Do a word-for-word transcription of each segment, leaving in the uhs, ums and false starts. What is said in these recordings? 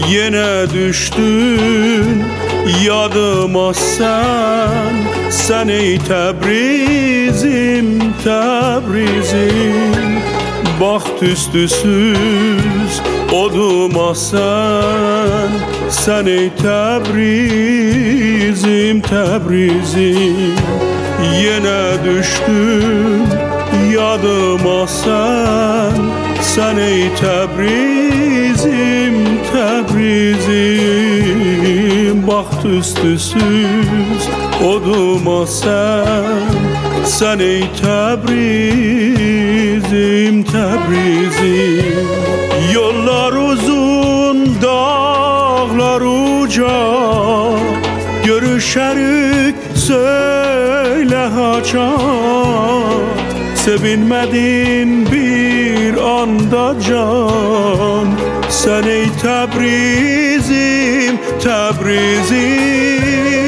Yine düştün yadıma sen, sen ey Təbrizim, Təbrizim. Baxt üstüsüz oduma sen, sen ey Təbrizim, Təbrizim. Yine düştün yadıma sen, sen ey Təbrizim, Təbrizim. Baxt üstüsüz oduma sen, sen ey Təbrizim, Təbrizim. Yollar uzun, dağlar uca, görüşerik söyle haçan. Sevinmedin bir anda can, sen ey Təbrizim, Təbrizim.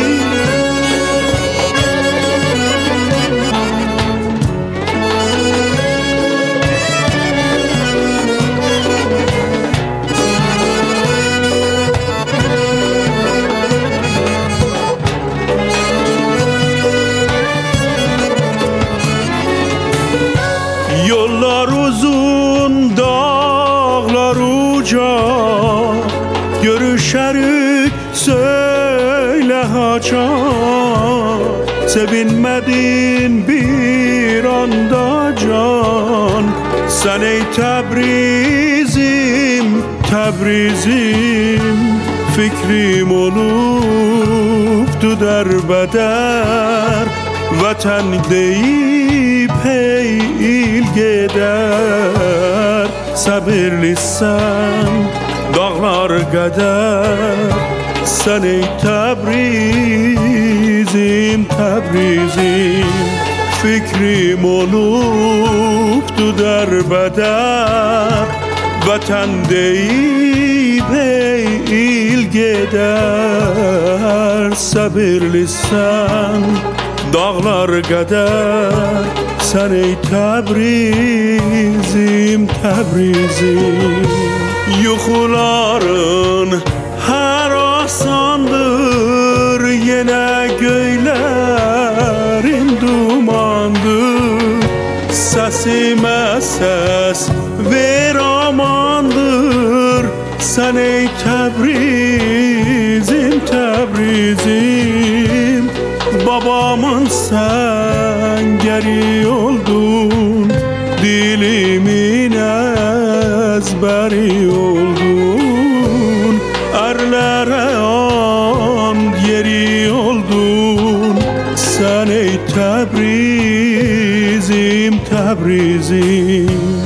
Yollar uzun, dağlar uca, görüşerik söyle haçan. Sevinmedin bir anda can, sen ey Təbrizim, Təbrizim. Fikrim olubdu derbeder, vatan deyip hey il gider. Sabırlısan dağlar kadar, sen ey Təbrizim, Təbrizim. Fikrim olubdu derbeder, vatan deyip hey il gider. Sabırlısan dağlar kadar, sen ey Təbrizim, Təbrizim. Yuxuların her asandır, yine göylerin dumandır. Sesime ses ver amandır, sen ey Təbrizim, Təbrizim. Babamın sen geri oldun, dilimin ezberi oldun. Erlere and yeri oldun, sen ey Təbrizim, Təbrizim.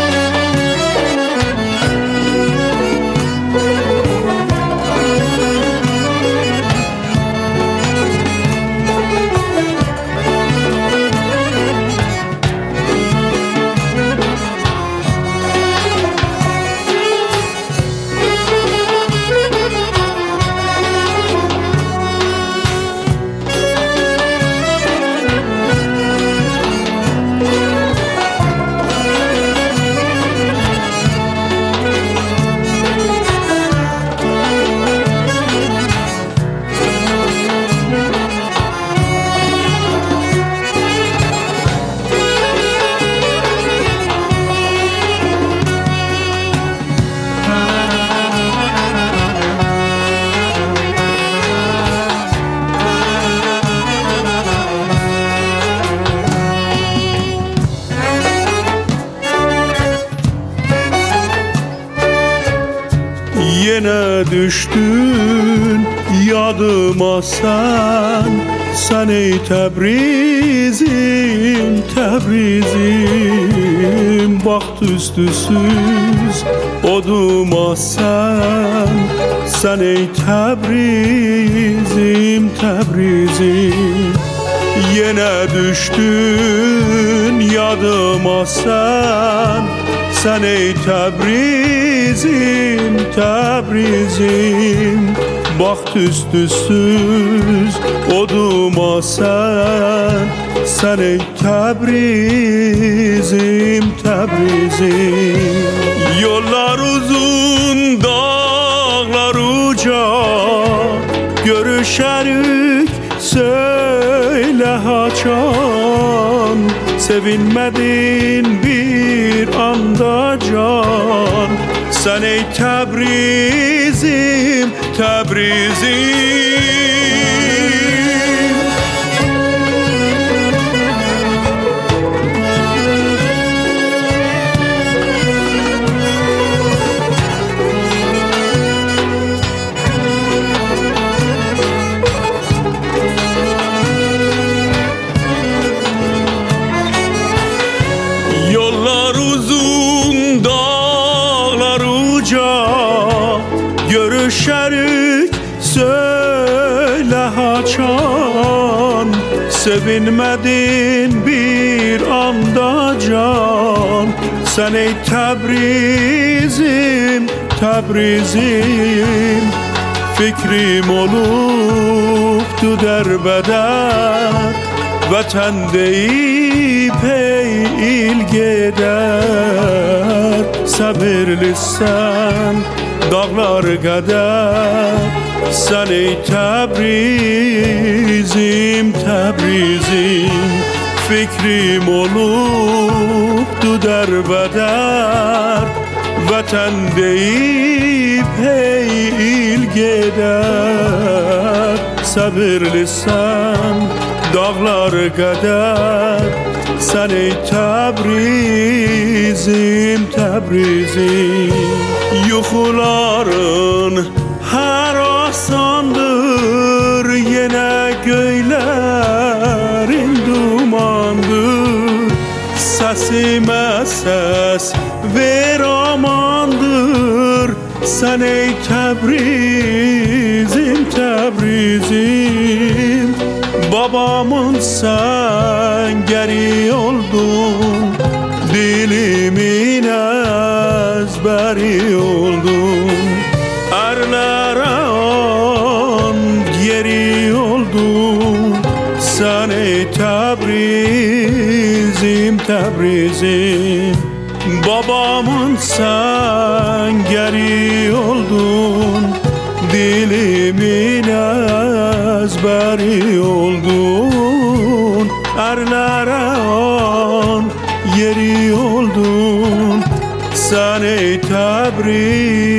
Yine düştün yadıma sen, sen ey Təbrizim, Təbrizim. Baxt üstüsüz oduma sen, sen ey Təbrizim, Təbrizim. Yine düştün yadıma sen, sen ey Təbrizim, Təbrizim. Baxt üstüsüz oduma sen, sen ey Təbrizim, Təbrizim. Yollar uzun, dağlar şerik söyle haçan, sevinmedin bir anda can. Sen ey Tebrizim, Tebrizim. Yollar uzun, dağlar uca, görüşerik söyle haçan. Sevinmedin bir anda can. Sen ey Tebrizim, Tebrizim. Fikrim oluptu derbeder, vatan deyip ey il gider. Sabırlısan dağlar kadar. Sen ey Tebrizim, Tebrizim. Fikrim oluptu derbeder, vatan deyip ey il gider. Sabırlısan dağlar kadar. Sen ey Tebrizim, Tebrizim. Yuxuların her asandır, yine göylerin dumandır. Sesime ses ver amandır. Sen ey Tebrizim, Tebrizim. Babamın sen geri oldun, dilimin ezberi oldun. Erlere an yeri oldun. Sen ey Tebrizim, Tebrizim. Babamın sen geri oldun, dilimin ezberi oldun. Erlere an yeri oldun. Sen ey Tebrizim,